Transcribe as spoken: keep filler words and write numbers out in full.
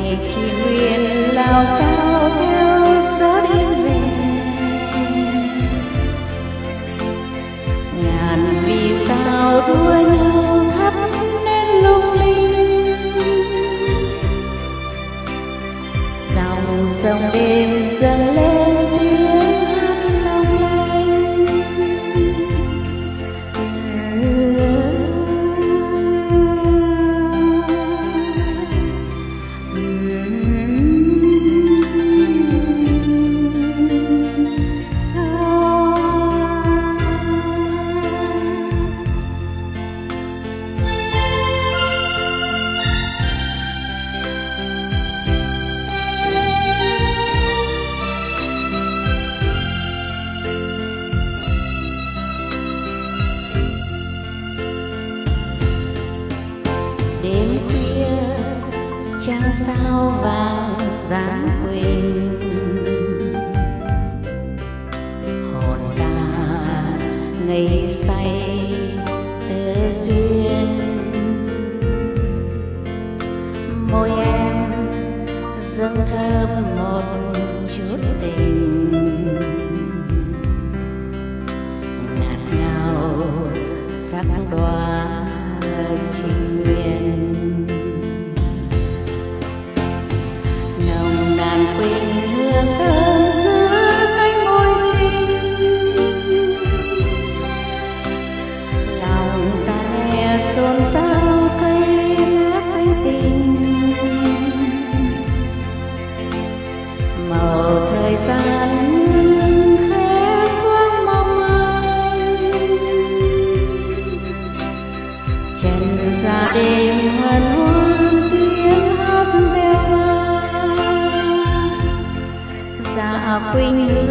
chỉ nguyện lao sao theo gió đêm về. Ngàn vì sao đua nhau thắp nên lung linh, dòng sông đêm dâng lên tiếng hát long lanh. Đêm khuya trăng sao vàng dáng quỳnh, hồn ta ngây say tơ duyên. Môi em dâng thơm một chút tình, ngạt ngào sắc đóa情缘. Nồng nàn quỳnh hương thơm giữa cánh môi xinh, lòng ta nghe xôn xao cây lá xanh tình. Màu thời gian khẽ thoáng mong manh, chân ra đêm hân hoan tiếng hát reo vang. Dạ quỳnh